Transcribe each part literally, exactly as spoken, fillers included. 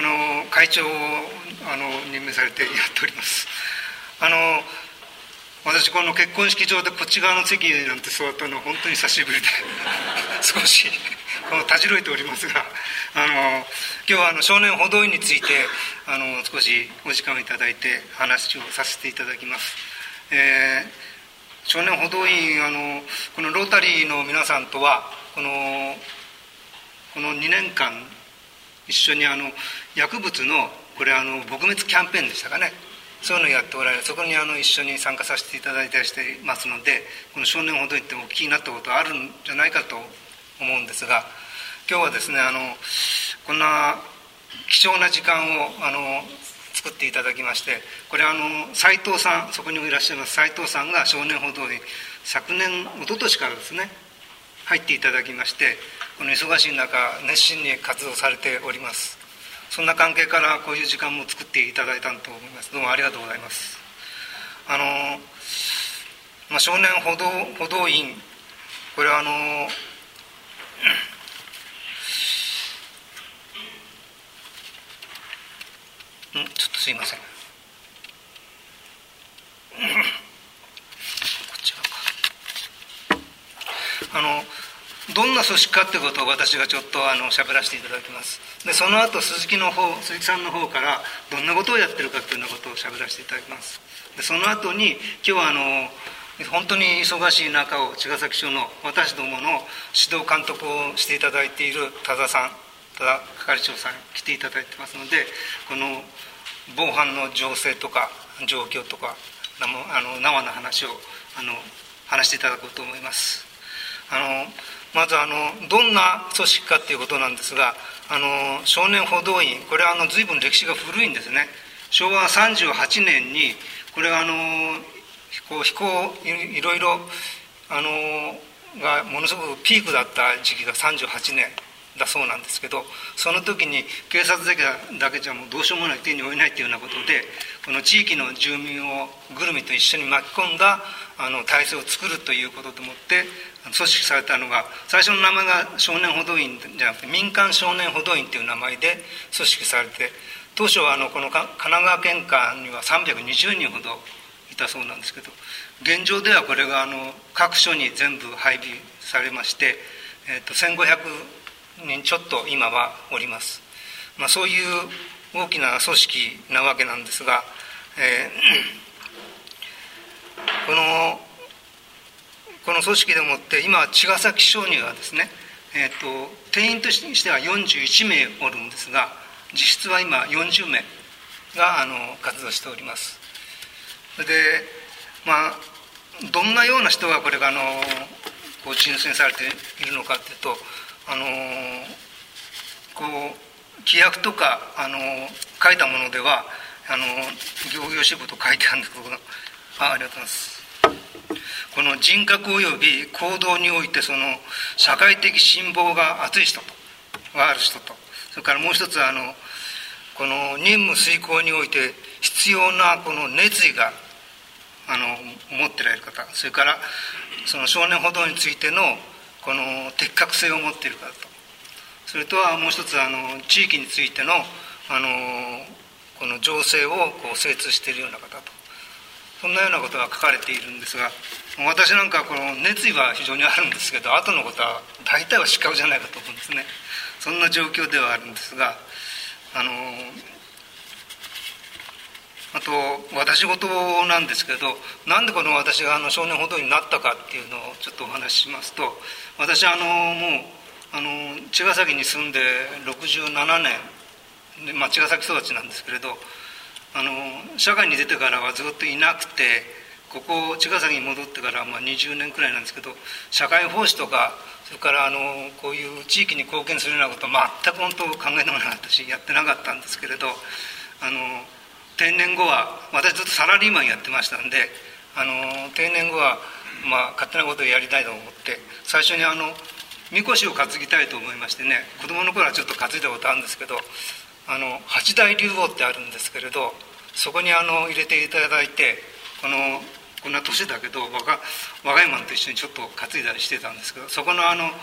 の会長をあの任命されてやっております。あの私この結婚式場でこっち側の席なんて座ったのは本当に久しぶりで少しこのたじろいておりますが、あの今日はあの少年補導員についてあの少しお時間をいただいて話をさせていただきます。えー、少年補導員、あのこのロータリーの皆さんとはこのこのにねんかん一緒にあの薬物のこれあの撲滅キャンペーンでしたかね、そういうのをやっておられる、そこにあの一緒に参加させていただいたりしていますので、この少年補導員ってお聞きになったことあるんじゃないかと思うんですが、今日はですね、あのこんな貴重な時間をあの作っていただきまして、これあの斉藤さん、そこにいらっしゃいます斉藤さんが少年補導員、昨年一昨年からですね入っていただきまして、この忙しい中熱心に活動されております。そんな関係からこういう時間も作っていただいたと思います。どうもありがとうございます。あの、まあ、少年補導補導員、これはあのんちょっとすいませんこっち側か。あのどんな組織かということを私がちょっとあの喋らせていただきます。でその後鈴木の方鈴木さんの方からどんなことをやってるかというようなことを喋らせていただきます。でその後に今日はあの本当に忙しい中を茅ヶ崎署の私どもの指導監督をしていただいている多田さん多田係長さんに来ていただいてますので、この防犯の情勢とか状況とかあの生の話をあの話していただこうと思います。あのまずあのどんな組織かということなんですが、あの少年補導員、これはあの随分歴史が古いんですね。しょうわさんじゅうはちねんにこれはあのこう飛行いろいろあのがものすごくピークだった時期がさんじゅうはちねんだそうなんですけど、その時に警察だけだけじゃもうどうしようもない、手に負えないというようなことで、この地域の住民をぐるみと一緒に巻き込んだあの体制を作るということでもって組織されたのが、最初の名前が少年補導員じゃなくて民間少年補導員という名前で組織されて、当初はあのこの神奈川県下にはさんびゃくにじゅうにんほどいたそうなんですけど、現状ではこれがあの各所に全部配備されまして、えー、とせんごひゃくにんちょっと今はおります。まあ、そういう大きな組織なわけなんですが、えー、このこの組織でもって今茅ヶ崎署にはですね、えー、と定員としてはよんじゅういちめいおるんですが、実質は今よんじゅうめいがあの活動しております。それでまあどんなような人がこれがあのこう人選されているのかというと、あのこう規約とかあの書いたものではあの行業支部と書いてあるんですけど、あありがとうございます。この人格及び行動においてその社会的信望が厚い人とがある人と、それからもう一つはあのこの任務遂行において必要なこの熱意があの持ってられる方、それからその少年補導についてのこの的確性を持っている方と、それとはもう一つあの地域についてのあのこの情勢をこう精通しているような方と、そんなようなことが書かれているんですが、私なんかこの熱意は非常にあるんですけど、後のことは大体は失格じゃないかと思うんですね。そんな状況ではあるんですが、あのあと私事なんですけど、なんでこの私があの少年補導員になったかっていうのをちょっとお話ししますと、私はあのもうあの茅ヶ崎に住んでろくじゅうななねんで、まあ、茅ヶ崎育ちなんですけれど、あの社会に出てからはずっといなくて、ここ茅ヶ崎に戻ってからまあにじゅうねんくらいなんですけど、社会奉仕とかそれからあのこういう地域に貢献するようなことは全く本当考えてもなかったしやってなかったんですけれど、あの定年後は私ずっとサラリーマンやってましたんで、あの定年後はまあ勝手なことをやりたいと思って、最初にあのみこしを担ぎたいと思いましてね、子供の頃はちょっと担いだことあるんですけど、あの八大竜王ってあるんですけれど、そこにあの入れていただいて、このこんな年だけど若若いマンと一緒にちょっと担いだりしてたんですけど、そこのあの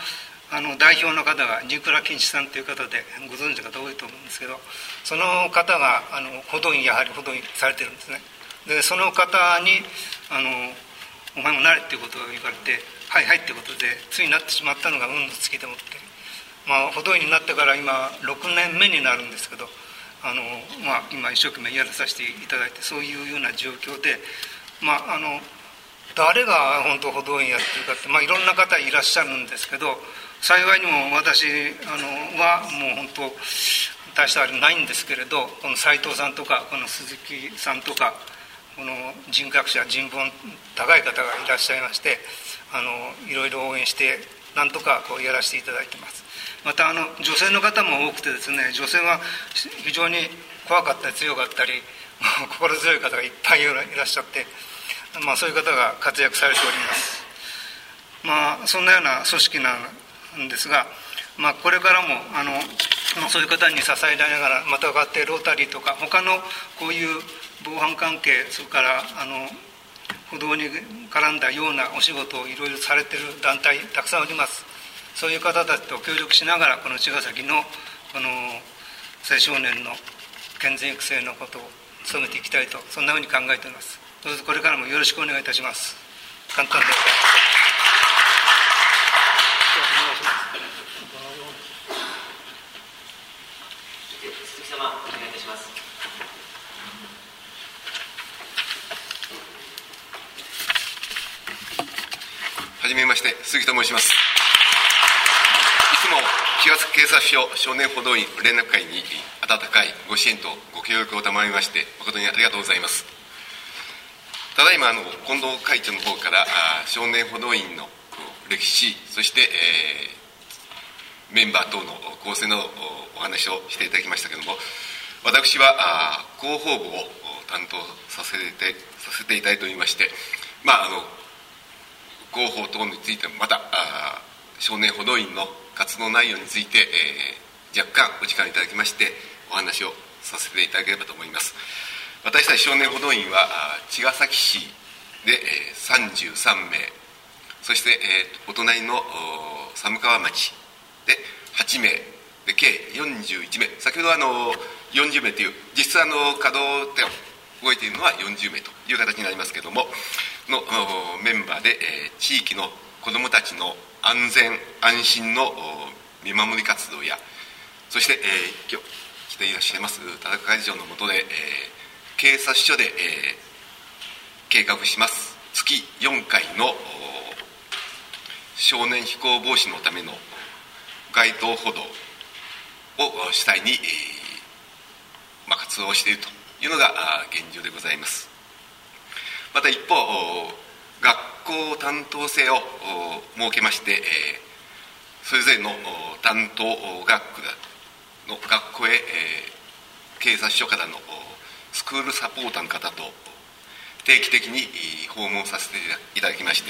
あの代表の方が新倉健一さんという方で、ご存知の方多いと思うんですけど、その方があの補導員やはり補導員されてるんですね。でその方にあのお前もなれっていうことを言われて、はいはいっていうことでついになってしまったのが運の尽きでもって、まあ、補導員になってから今ろくねんめになるんですけど、あの、まあ、今一生懸命やらさせていただいて、そういうような状況で、まあ、あの誰が本当補導員やってるかって、まあ、いろんな方いらっしゃるんですけど、幸いにも私あのはもう本当大したあれないんですけれど、この斉藤さんとかこの鈴木さんとか、この人格者人望高い方がいらっしゃいまして、あのいろいろ応援してなんとかこうやらせていただいてます。またあの女性の方も多くてですね、女性は非常に怖かったり強かったり心強い方がいっぱいいらっしゃって、まあ、そういう方が活躍されております。まあ、そんなような組織なんですが、まあ、これからもあのそういう方に支えられながら、またがってロータリーとか他のこういう防犯関係、それからあの歩道に絡んだようなお仕事をいろいろされている団体たくさんおります。そういう方たちと協力しながら、この茅ヶ崎のこの青少年の健全育成のことを努めていきたいと、そんなふうに考えております。どうぞこれからもよろしくお願いいたします。簡単です。 鈴木様、お願いいたします。 はじめまして、鈴木と申します。いつも茅ヶ崎警察署少年補導員連絡会に温かいご支援とご協力を賜りまして、誠にありがとうございます。ただいまあの近藤会長の方から少年補導員の歴史、そして、えー、メンバー等の構成のお話をしていただきましたけれども、私は広報部を担当させてさせていただいておりまして、まああの広報等についてもまた少年補導員の活動内容について、えー、若干お時間いただきましてお話をさせていただければと思います。私たち少年補導員は茅ヶ崎市でさんじゅうさんめい、そして、えー、お隣の寒川町ではちめいで計よんじゅういちめい、先ほどあのよんじゅうめいという実際の稼働で動いているのはよんじゅうめいという形になりますけれどものメンバーで、えー、地域の子どもたちの安全安心の見守り活動や、そして、えー、今日来ていらっしゃいます田中会長の下で、えー、警察署で、えー、計画します月よんかいの少年非行防止のための街頭補導を主体に、えーまあ、活動をしているというのが現状でございます。また一方、学校担当制を設けまして、えー、それぞれの担当学区の学校へ、えー、警察署からのスクールサポーターの方と定期的に訪問させていただきまして、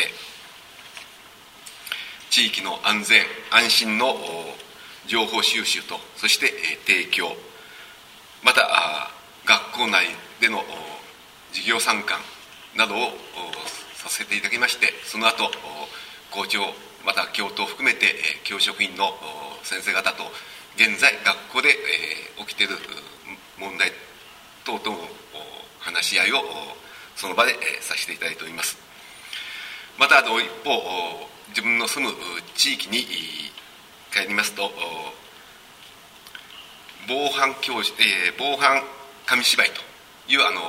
地域の安全安心の情報収集と、そして提供、また学校内での授業参観などをさせていただきまして、その後校長また教頭を含めて教職員の先生方と現在学校で起きている問題等々の話し合いをその場でさせていただいております。また一方、自分の住む地域に帰りますと、防犯教師、えー、防犯紙芝居というあの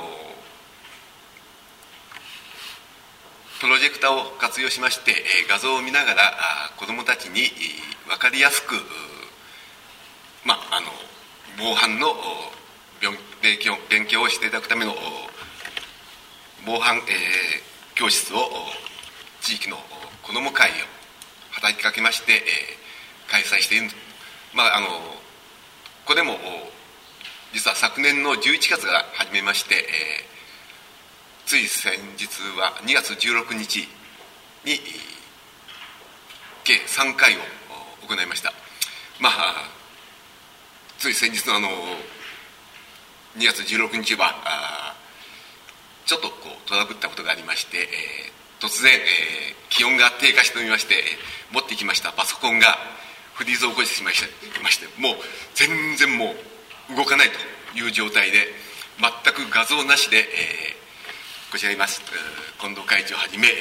プロジェクターを活用しまして、えー、画像を見ながら子どもたちに分かりやすく、まあ、あの防犯の勉強、勉強をしていただくための防犯、えー、教室を地域の子ども会を働きかけまして、えー、開催している、まあ、あのこれも実は昨年のじゅういちがつから始めまして、えー、つい先日はにがつじゅうろくにちに計さんかいを行いました。まあつい先日のあのにがつじゅうろくにちはちょっとこうトラブったことがありまして、えー、突然、えー、気温が低下しておりまして持ってきましたパソコンが、 フリーズを起こしてしまいまして、もう全然もう動かないという状態で、全く画像なしで、えー、こちらにいます近藤会長はじめ、え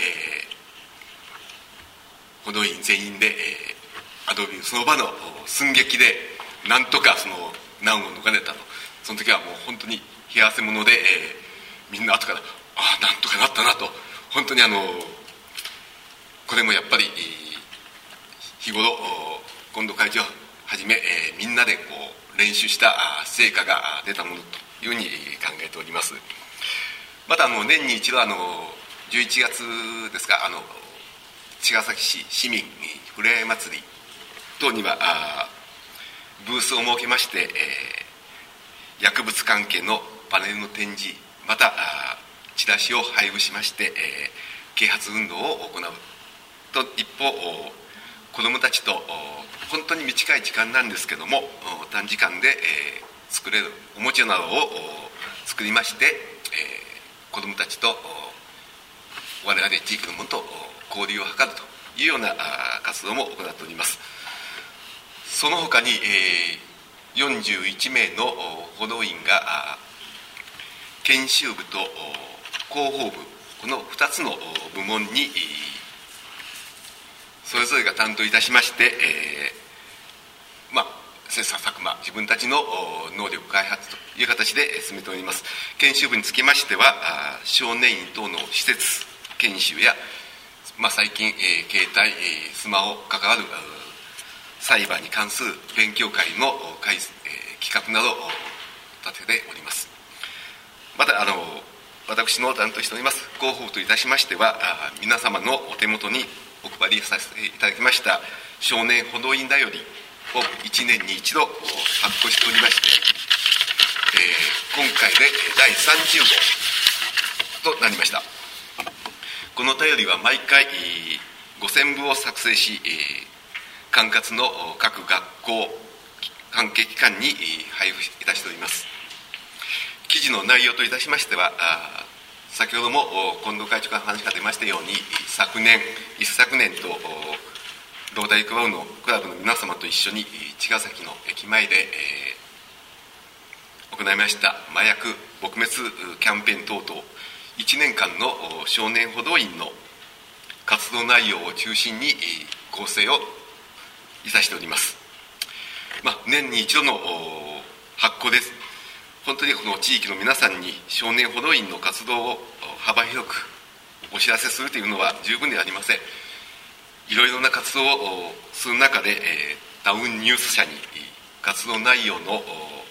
ー、補導員全員で、えー、アドビその場の寸劇でなんとかその難を逃れたと。その時はもう本当に冷や汗もので、えー、みんな後からああなんとかなったなと、本当にあのこれもやっぱり日頃近藤会長はじめ、えー、みんなでこう練習した成果が出たものというふうに考えております。またあの年に一度あのじゅういちがつですか、あの茅ヶ崎市市民ふれあい祭り等にはあブースを設けまして、えー、薬物関係のパネルの展示、またチラシを配布しまして、えー、啓発運動を行うと、一方子どもたちと本当に短い時間なんですけども短時間で、えー、作れるおもちゃなどを作りまして、えー、子どもたちと我々地域の者と交流を図るというような活動も行っております。その他に、えー、よんじゅういちめいの補導員が研修部と広報部、このふたつの部門にそれぞれが担当いたしまして、えー、まあ切磋琢磨、自分たちの能力開発という形で進めております。研修部につきましては少年院等の施設研修や、まあ、最近、えー、携帯、えー、スマホ関わるサイバーに関する勉強会の会、えー、企画などを立てております。またあの私の担当しております広報といたしましては、皆様のお手元にお配りさせていただきました少年補導員だよりをいちねんに一度発行しておりまして、えー、今回でだいさんじゅうごうとなりました。この便りは毎回ごせんぶを作成し、管轄の各学校関係機関に配布いたしております。記事の内容といたしましては、先ほども近藤会長から話が出ましたように、昨年一昨年とロータリークラブのクラブの皆様と一緒に茅ヶ崎の駅前で、えー、行いました麻薬撲滅キャンペーン等々いちねんかんの少年補導員の活動内容を中心に構成をいたしております。まあ、年に一度の発行です。本当にこの地域の皆さんに少年補導員の活動を幅広くお知らせするというのは十分ではありません。いろいろな活動をする中で、えー、ダウンニュース社に活動内容の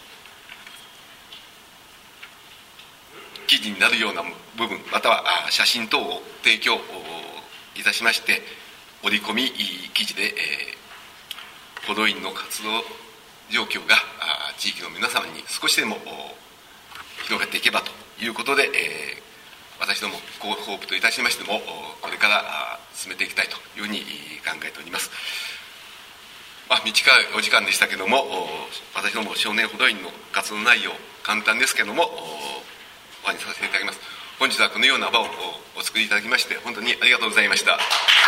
記事になるような部分、または写真等を提供いたしまして、折り込み記事で、えー、補導員の活動状況が地域の皆様に少しでも広がっていけばということで、えー、私ども広報部といたしましてもこれから進めていきたいというふうに考えております。まあ、短いお時間でしたけども、私ども少年補導員の活動内容簡単ですけどもお話しさせていただきます。本日はこのような場をお作りいただきまして本当にありがとうございました。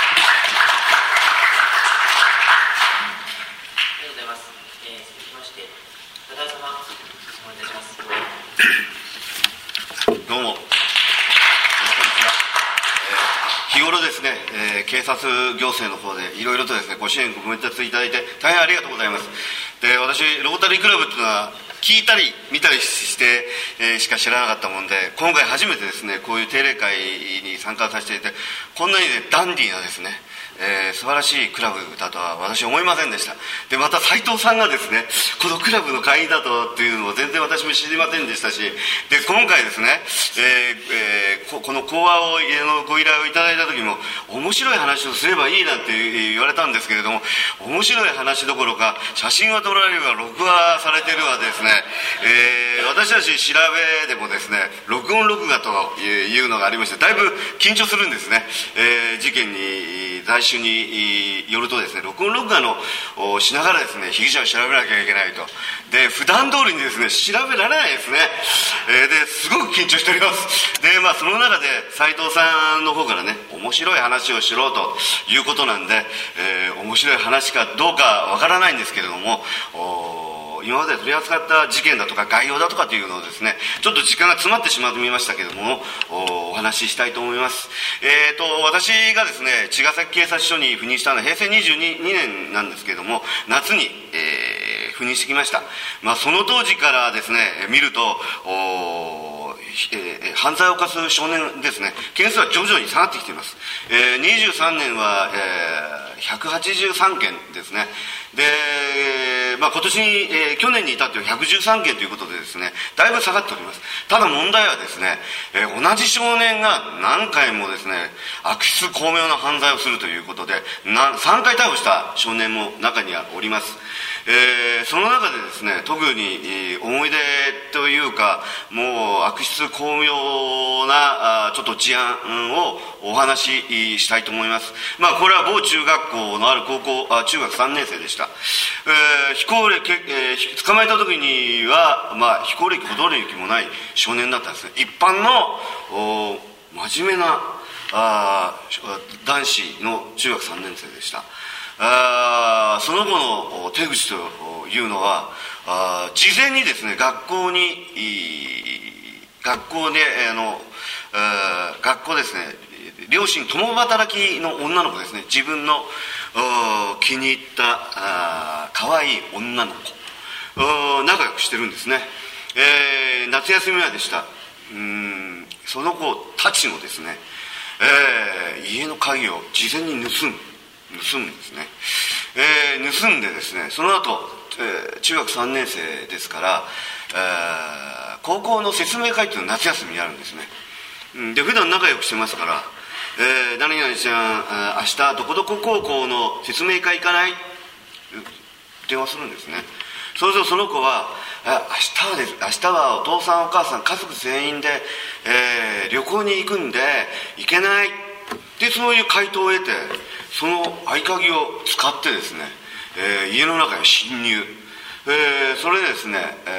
どうも日頃ですね、えー、警察行政の方でいろいろとですねご支援ご鞭撻いただいて大変ありがとうございます。で、私ロータリークラブっていうのは聞いたり見たりして、えー、しか知らなかったもんで、今回初めてですねこういう定例会に参加させていただいて、こんなに、ね、ダンディーなですね、えー、素晴らしいクラブだとは私思いませんでした。でまた斉藤さんがですねこのクラブの会員だとっていうのを全然私も知りませんでしたし、で今回ですね、えーえー、こ, この講話をのご依頼をいただいた時も面白い話をすればいいなんて言われたんですけれども、面白い話どころか写真は撮られるわ録画されてるわですね、 えー、私たち調べでもですね、録音録画というのがありまして、だいぶ緊張するんですね。えー、事件に在首によるとですね、録音録画のしながらですね、被疑者を調べなきゃいけないと。で、普段通りにですね、調べられないですね。えー、ですごく緊張しております。で、まあその中で斉藤さんの方からね、面白い話をしろということなんで、えー、面白い話かどうかわからないんですけれども、今まで取り扱った事件だとか概要だとかというのをですね、ちょっと時間が詰まってしまいましたけれども、 お, お話ししたいと思います。えーと私がですね、茅ヶ崎警察署に赴任したのは平成にじゅうにねんなんですけれども、夏に、えー、赴任してきました。まあ、その当時からですね見ると、おえー、犯罪を犯す少年ですね、件数は徐々に下がってきています。えー、にじゅうさんねんは、えー、ひゃくはちじゅうさんけんですね。で、まあ、今年に、えー、去年に至ってはひゃくじゅうさんけんということでですね、だいぶ下がっております。ただ問題はですね、えー、同じ少年が何回もですね、悪質巧妙な犯罪をするということで、なさんかい逮捕した少年も中にはおります。えー、その中でですね、特に、えー、思い出というか、もう悪質巧妙なあちょっと事案をお話ししたいと思います。まあ、これは某中学校のある高校あ中学さんねんせいでした。えー、非行歴、えー、捕まえた時には、まあ、非行歴ほど歴もない少年だったんですね。一般の真面目なあ男子の中学さんねんせいでした。あその後の手口というのは、あ事前にですね、学校に学校であのあ学校ですね、両親共働きの女の子ですね、自分の気に入ったあ可愛い女の子仲良くしてるんですね。えー、夏休み前でした。うーんその子たちのですね、えー、家の鍵を事前に盗む盗むんですね。えー、盗んでですね、その後、えー、中学さんねんせいですから、えー、高校の説明会っていうのは夏休みにあるんですね。で、普段仲良くしてますから、えー、何々ちゃん、明日どこどこ高校の説明会行かない？電話するんですね。そうするとその子は、明日はです、明日はお父さんお母さん家族全員で、えー、旅行に行くんで行けないで、そういう回答を得て、その合鍵を使ってですね、えー、家の中に侵入、えー、それでですね、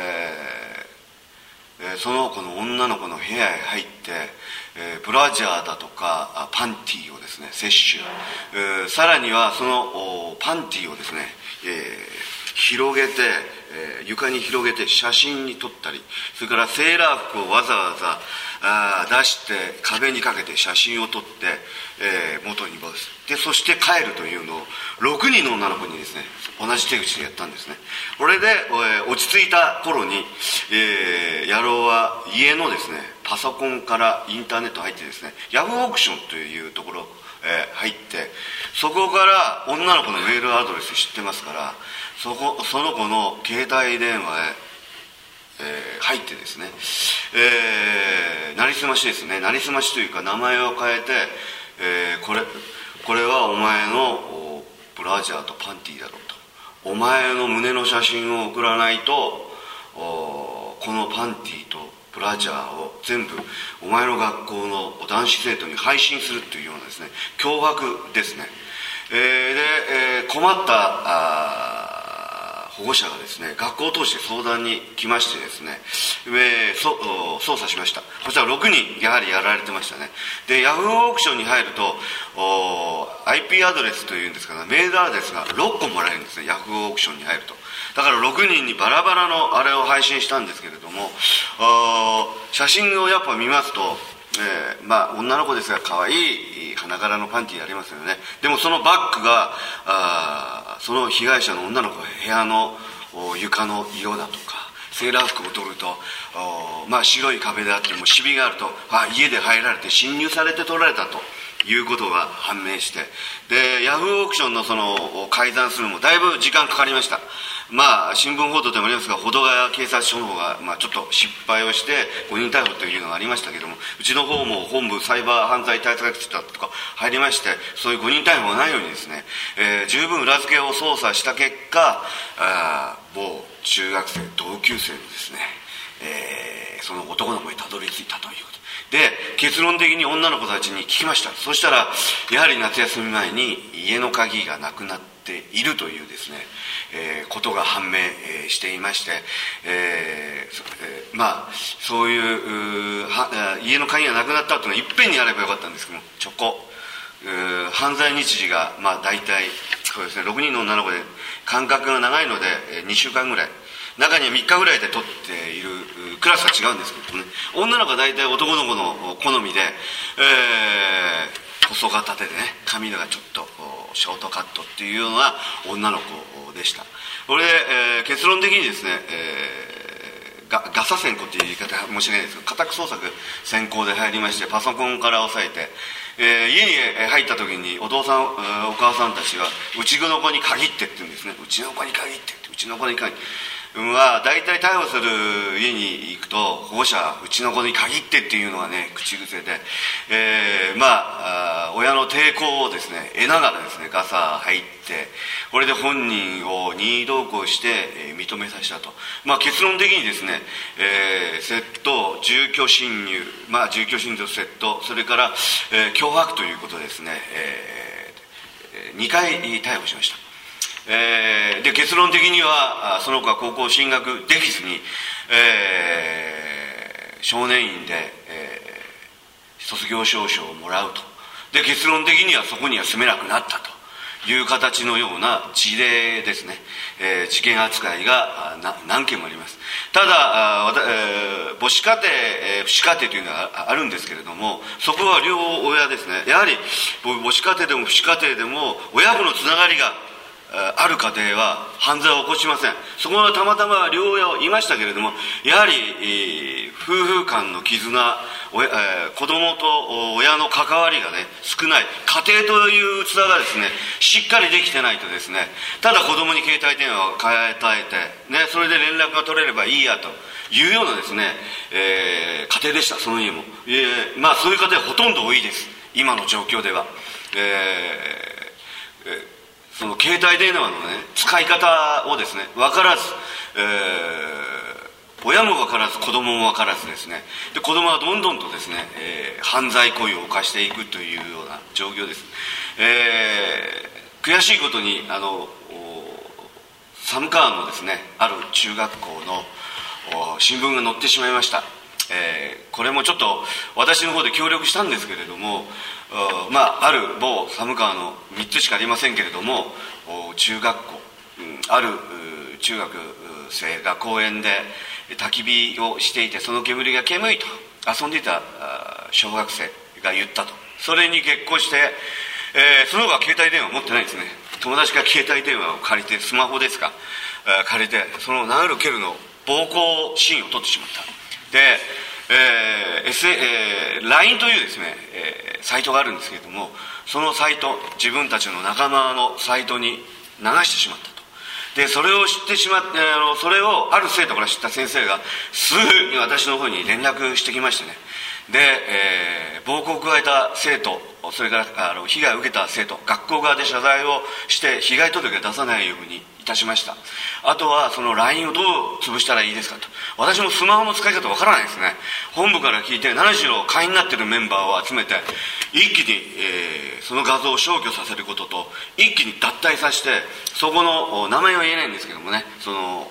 えー、その子の女の子の部屋へ入って、えー、ブラジャーだとかパンティーをですね摂取、えー、さらにはそのパンティーをですね、えー広げて、えー、床に広げて写真に撮ったり、それからセーラー服をわざわざあ出して壁にかけて写真を撮って、えー、元に戻す。で、そして帰るというのをろくにんの女の子にですね、同じ手口でやったんですね。これで、えー、落ち着いた頃に、えー、野郎は家のですねパソコンからインターネット入ってですね、ヤフーオークションというところ、えー、入って、そこから女の子のメールアドレス知ってますから、そこその子の携帯電話へ、えー、入ってですね、えー、なりすましですね、なりすましというか名前を変えて、えー、これこれはお前のブラジャーとパンティーだろうと、お前の胸の写真を送らないとこのパンティーとブラジャーを全部お前の学校の男子生徒に配信するというようなですね、脅迫ですね。えー、で、えー、困った保護者がですね、学校を通して相談に来ましてですね、えー、そ捜査しました。こちらろくにんやはりやられてましたね。で、ヤフーオークションに入ると アイピー アドレスというんですかね、メールアドレスがろっこもらえるんですね、ヤフーオークションに入ると。だからろくにんにバラバラのあれを配信したんですけれども、写真をやっぱ見ますと、えー、まあ女の子ですが可愛い花柄のパンティーありますよね。でもそのバッグがあその被害者の女の子の部屋の床の色だとか、セーラー服を取るとまあ白い壁であってもシミがあると、あ家で入られて侵入されて取られたということが判明して、でヤフーオークションのその改ざんするのもだいぶ時間かかりました。まあ新聞報道でもありますが、保土ヶ谷警察署の方が、まあ、ちょっと失敗をしてごにん逮捕というのがありましたけども、うちの方も本部サイバー犯罪対策室だとか入りまして、そういうごにん逮捕がないようにですね、えー、十分裏付けを捜査した結果、あ某中学生同級生のですね、えー、その男の子にたどり着いたということで、結論的に女の子たちに聞きました。そしたらやはり夏休み前に家の鍵がなくなっているというですね、えー、ことが判明、えー、していまして、えーえー、まあそういうは家の鍵がなくなったというのはいっぺんにやればよかったんですけども、ちょこ犯罪日時がまあ大体そうですね、ろくにんの女の子で間隔が長いのでにしゅうかんぐらい、中にはみっかぐらいで取っているクラスが違うんですけどね、女の子は大体男の子の好みで、えー、細肩でね、髪がちょっとショートカットっていうような女の子でした。これで、えー、結論的にですね、えー、ガ, ガサ先行っていう言い方申し訳ないですけど、家宅捜索先行で入りまして、パソコンから押さえて、えー、家に入った時にお父さんお母さんたちがうちの子に限ってって言うんですね。うちの子に限ってってうちの子に限っては大体逮捕する家に行くと保護者うちの子に限ってっていうのがね口癖で、えー、まあ親の抵抗をですね得ながらですねガサ入って、これで本人を任意同行して、えー、認めさせたと。まあ結論的にですね、えー、窃盗、住居侵入、まあ住居侵入と窃盗、それから、えー、脅迫ということですね、えー、にかい逮捕しました。えー、で結論的にはその子は高校進学できずに、えー、少年院で、えー、卒業証書をもらうと。で結論的にはそこには住めなくなったという形のような事例ですね、えー、事件扱いがな何件もあります。ただ、えー、母子家庭、えー、父子家庭というのはあるんですけれども、そこは両親ですね、やはり母子家庭でも父子家庭でも親子のつながりがある家庭は犯罪を起こしません。そこはたまたま両親いましたけれども、やはり、えー、夫婦間の絆、親、えー、子供と親の関わりがね少ない家庭という器がですねしっかりできてないとですね、ただ子供に携帯電話を変えたえて、ね、それで連絡が取れればいいやというようなですね、えー、家庭でした。その家も、えー、まあそういう家庭はほとんど多いです今の状況では。えーえーその携帯電話のね使い方をですね分からず、えー、親も分からず子供も分からずですね、で子供はどんどんとですね、えー、犯罪行為を犯していくというような状況です。えー、悔しいことにあの寒川のですねある中学校の新聞が載ってしまいました。えー、これもちょっと私の方で協力したんですけれども、まあ、ある某寒川のみっつしかありませんけれども中学校、うん、ある中学生が公園で焚き火をしていて、その煙が煙いと遊んでいた小学生が言ったと。それに激高して、えー、その子は携帯電話を持ってないんですね。友達から携帯電話を借りて、スマホですか、えー、借りてその殴る蹴るの暴行シーンを撮ってしまった。で、えー S えー、ライン というですね、えー、サイトがあるんですけれども、そのサイト、自分たちの仲間のサイトに流してしまったと。でそれを知ってしまって、あのそれをある生徒から知った先生がすぐに私の方に連絡してきましてね、で、えー、暴行を加えた生徒、それからあの被害を受けた生徒、学校側で謝罪をして被害届を出さないようにいたしました。あとはその ライン をどう潰したらいいですかと。私もスマホの使い方わからないですね。本部から聞いて何しろ会員になっているメンバーを集めて一気に、えー、その画像を消去させることと、一気に脱退させて、そこの名前は言えないんですけどもね、その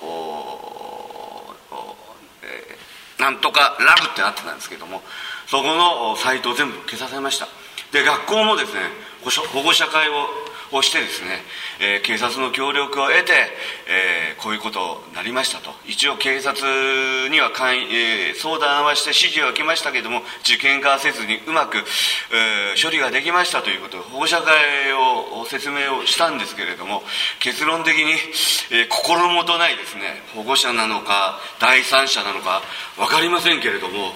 えー、なんとかラブってなってたんですけども、そこのサイトを全部消させました。で学校もですね保護者会ををしてですね、えー、警察の協力を得て、えー、こういうことになりましたと。一応警察には関、えー、相談はして指示を受けましたけれども、事件化せずにうまく、えー、処理ができましたということを保護者会を説明をしたんですけれども、結論的に、えー、心もとないですね保護者なのか第三者なのか分かりませんけれども、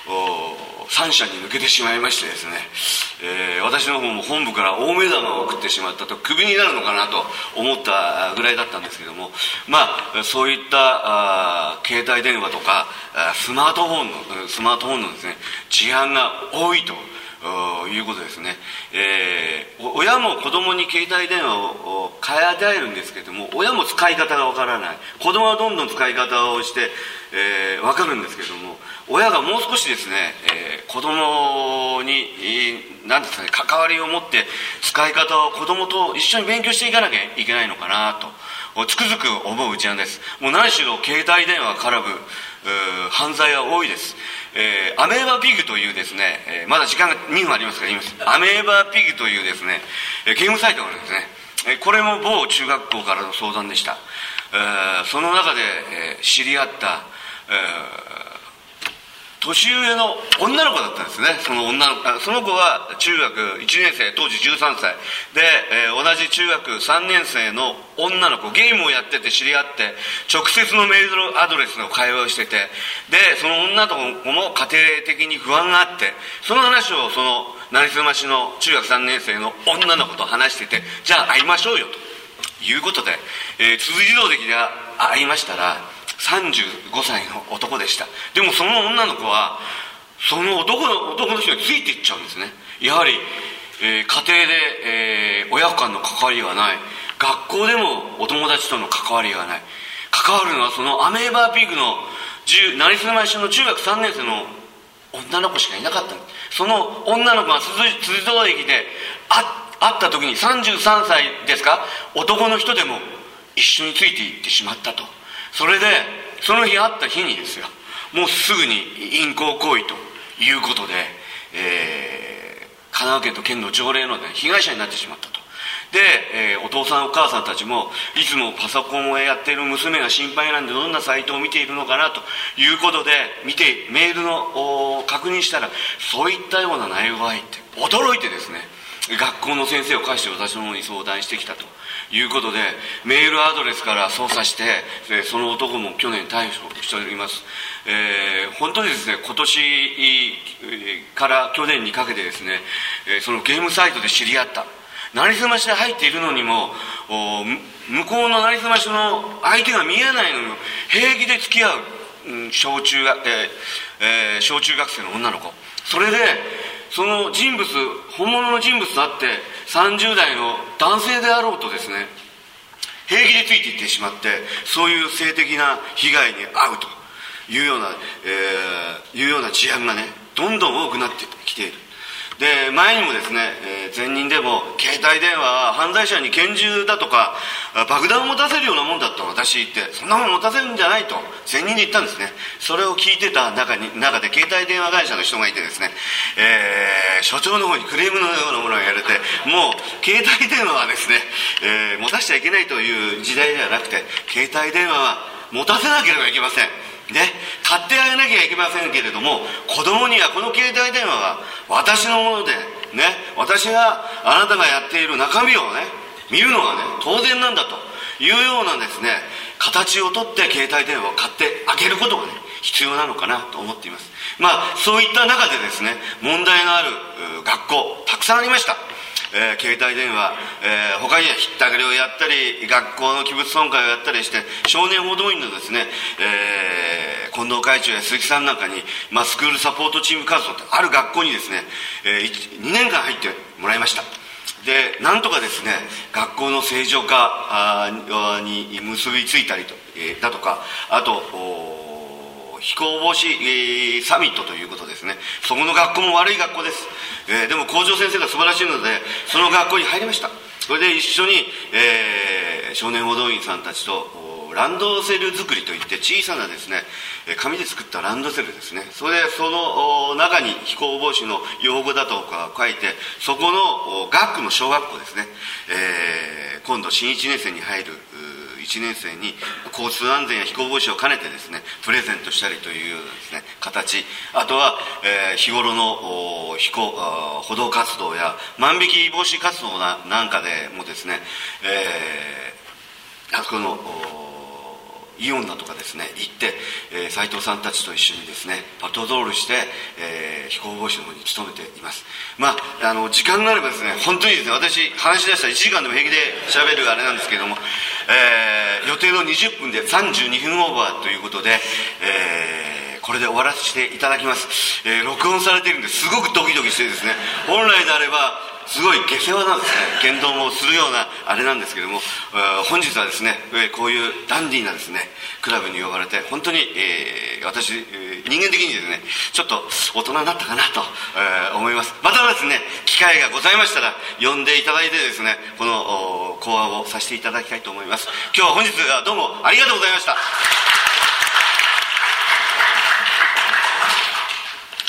三社に抜けてしまいましてですね、えー、私の方も本部から大目玉を送ってしまったと、クビになるのかなと思ったぐらいだったんですけども、まあそういったあ携帯電話とかスマートフォンのスマートフォンのですね事案が多いということですね。えー、親も子供に携帯電話を買い与えるんですけども、親も使い方がわからない、子供はどんどん使い方をして、えー、わかるんですけども、親がもう少しですね、えー、子供に、えー、なんですかね、関わりを持って使い方を子供と一緒に勉強していかなきゃいけないのかなとつくづく思う事案です。もう何しろ携帯電話からぶ犯罪は多いです。えー、アメーバピグというですね、えー、まだ時間がにふんありますから言います。アメーバピグというですね、えー、ゲームサイトがあるんですね。えー、これも某中学校からの相談でした。えー、その中で、えー、知り合った、えー年上の女の子だったんですね。その女の子、その子は中学いちねん生、当時じゅうさんさいで、えー、同じ中学さんねん生の女の子、ゲームをやってて知り合って直接のメールアドレスの会話をしてて、でその女の子も家庭的に不安があって、その話をそのなりすましの中学さんねん生の女の子と話してて、じゃあ会いましょうよということで、えー、辻堂関で会いましたらさんじゅうごさいの男でした。でもその女の子はその男の男の人についていっちゃうんですね。やはり、えー、家庭で、えー、親子間の関わりがない、学校でもお友達との関わりがない、関わるのはそのアメーバーピグのなりすましの中学さんねん生の女の子しかいなかった。その女の子が辻堂駅で会った時にさんじゅうさんさいですか、男の人でも一緒についていってしまったと。それでその日会った日にですよ、もうすぐに淫行行為ということで、えー、神奈川県と県の条例の、ね、被害者になってしまったと。で、えー、お父さんお母さんたちもいつもパソコンをやっている娘が心配なんでどんなサイトを見ているのかなということで見て、メールの確認したらそういったような内容が入って驚いてですね、学校の先生を介して私の方に相談してきたということで、メールアドレスから操作して、その男も去年逮捕しております。えー、本当にですね、今年から去年にかけてですね、そのゲームサイトで知り合ったなりすましで入っているのにも、向こうのなりすましの相手が見えないのに平気で付き合う、うん、小中学、えーえー、小中学生の女の子、それでその人物、本物の人物とあってさんじゅう代の男性であろうとですね、平気でついていってしまって、そういう性的な被害に遭うというような、えー、いうような事案がね、どんどん多くなってきている。で、前にもですね、えー、前任でも携帯電話は犯罪者に拳銃だとか爆弾を持たせるようなもんだと私言って、そんなもん持たせるんじゃないと前任で言ったんですね。それを聞いてた中に中で携帯電話会社の人がいてですね、えー、所長の方にクレームのようなものがやれて、もう携帯電話はですね、えー、持たせちゃいけないという時代ではなくて、携帯電話は持たせなければいけませんね、買ってあげなきゃいけませんけれども、子供にはこの携帯電話は私のもので、ね、私があなたがやっている中身をね見るのがね当然なんだというようなですね形をとって携帯電話を買ってあげることがね必要なのかなと思っています。まあそういった中でですね、問題のある学校たくさんありました。えー、携帯電話、えー、他にはひったくりをやったり、学校の器物損壊をやったりして、少年報道員のですね、えー、近藤会長や鈴木さんなんかに、まあ、スクールサポートチーム活動ってある学校にですね、えー、にねんかん入ってもらいました。で、なんとかですね、学校の正常化に結びついたりと、えー、だとか、あと非行防止、えー、サミットということですね。そこの学校も悪い学校です、えー、でも校長先生が素晴らしいのでその学校に入りました。それで一緒に、えー、少年報道員さんたちとランドセル作りといって小さなですね紙で作ったランドセルですね、それでその中に非行防止の用語だとか書いて、そこの学区の小学校ですね、えー、今度新いちねん生に入るいちねん生に交通安全や非行防止を兼ねてですねプレゼントしたりというようなですね形、あとは、えー、日頃の非行歩道活動や万引き防止活動 な, なんかでもですね、えー、あそこのイオンだとかですね行って、えー、斉藤さんたちと一緒にですねパトロールして、えー、非行防止の方に努めています。まああの時間があればですね本当にですね私話し出したらいちじかんでも平気で喋るあれなんですけれども、えー、予定のにじゅっぷんでさんじゅうにふんオーバーということで、えー、これで終わらせていただきます。えー、録音されているんですごくドキドキしてですね、本来であればすごい下世話なんですね、言動もするようなあれなんですけども、本日はですねこういうダンディーなですねクラブに呼ばれて本当に、えー、私、えー、人間的にですねちょっと大人になったかなと、えー、思います。またですね機会がございましたら呼んでいただいてですねこの講話をさせていただきたいと思います。今日は本日はどうもありがとうございました。